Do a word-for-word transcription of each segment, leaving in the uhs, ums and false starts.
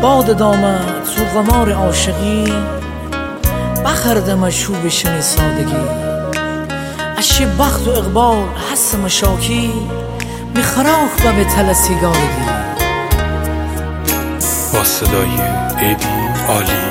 باد دامد تو قمار عاشقی بخردم شو بشنی سادگی اشی بخت و اقبال حس مشاکی میخراخ و به تل سیگارگی با صدای ایبی عالی.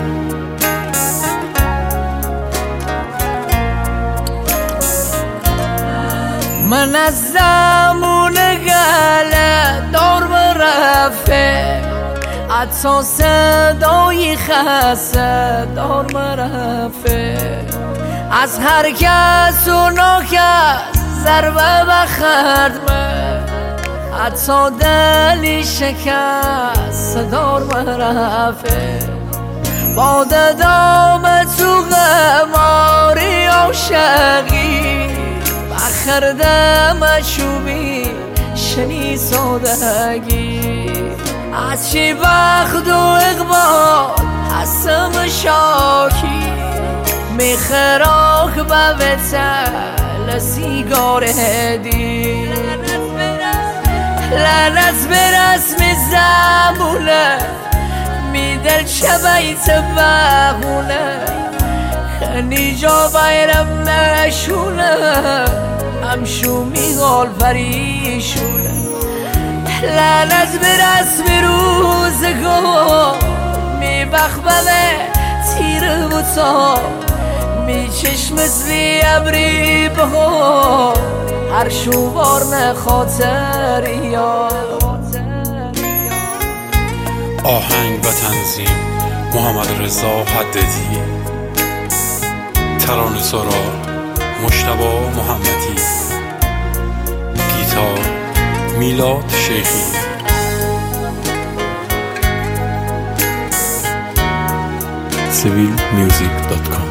من از زمون گله دار مرفه حتی صدای خسته دار مرفه از هر کس و ناکس ضربه بخرد من حتی دلی شکست دار مرفه باد دام تو غماری عاشقی بخردم چوبی شنی سادگی از چی بخت و اقبال حسم شاکی میخراک با بتل سیگار هدی لعنت به رسم زمونه میدل چبایت بغونه خنی جا بایرم نشونه همشو میغال پریشونه لعنت به رسم روزگار میبخبله تیر بوتا می چشم زی ابری بهار هر شوار نخاطر یا آهنگ و تنظیم محمد رضا حددی، ترانه سرا مجتبی محمدی، گیتار میلاد شیخی. سیویل میوزیک دات کام.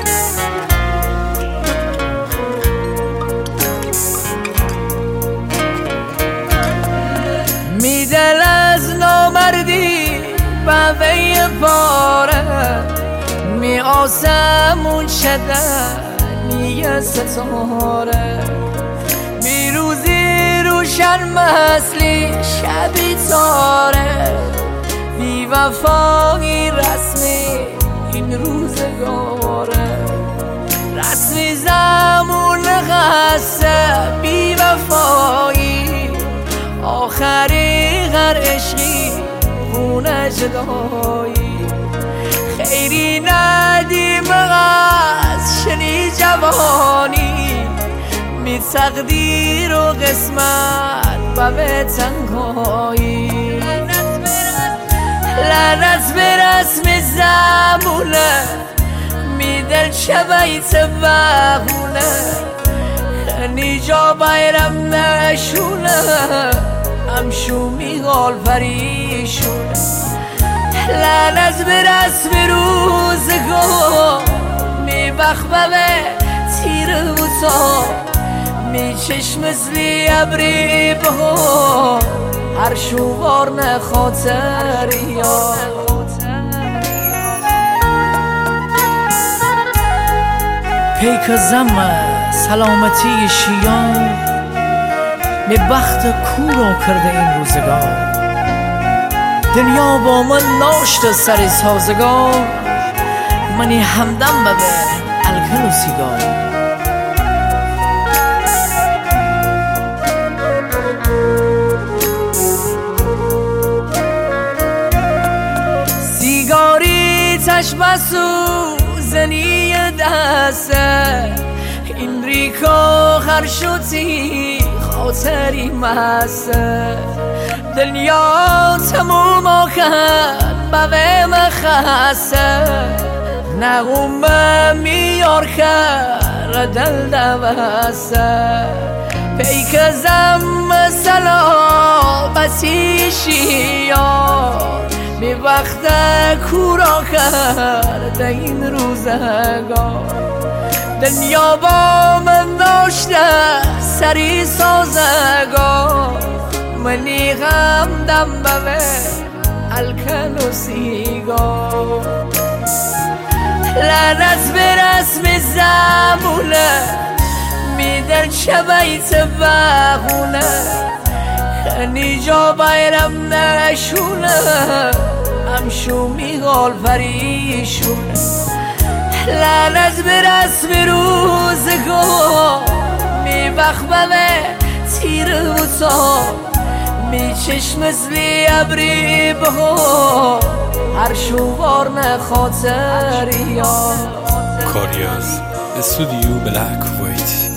میدل از نامردی بوی پاره می آسمون شدنی ستاره می روزی روشن مثلی شبی تاره بی وفایی رسمی این روزگاره رسمی زمون قصه بی وفایی آخری غر عشقی خونه جدایی خیری ندیم از شنی جوانی می تقدیر و قسمت و به تنگایی لعنت به رسم زمونه می دل چبایت بغونه خنی جا بایرم نشونه همشو میغال پریشونه لعنت به رسم روزگار می بخبه تیر بوتا می چشم زلی ابری بهار هر شوار نخاطر یا پیک زمه سلامتی شیان می بخت کورو کرده این روزگار دنیا با من ناشت سر سازگار منی همدم ببه الکل و سیگار سیگاری تشبسو زنی دسته این ریکا خرشوتی خاطری مسته دنیا تموم آخد بوه مخسته نغوم میار خر دل دوسته پیک زم سلامتی شیار می وقت کورا کرده این روزگار دنیا با من داشته سری سازگار منی غمدم بوه الکل و سیگار لعنت به رسم زمونه میدن چبایت بغونه خنی جا بایرم نشونه همشو میگال پریشون لعنت به رسم روزگار میبخممه تیر و تار میچشم مثلی ابری بهار هر شوار نخاطر یار کاری از استودیو بلک وایت.